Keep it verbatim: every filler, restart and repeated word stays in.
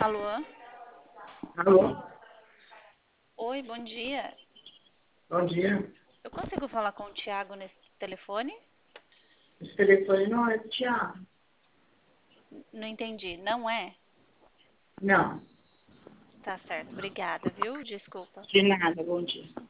Alô? Alô, Oi, bom dia. bom dia. Eu consigo falar com o Thiago nesse telefone? Esse telefone não é do Thiago. N- Não entendi. Não é? Não, Tá certo. Obrigada, viu? Desculpa. de nada, bom dia.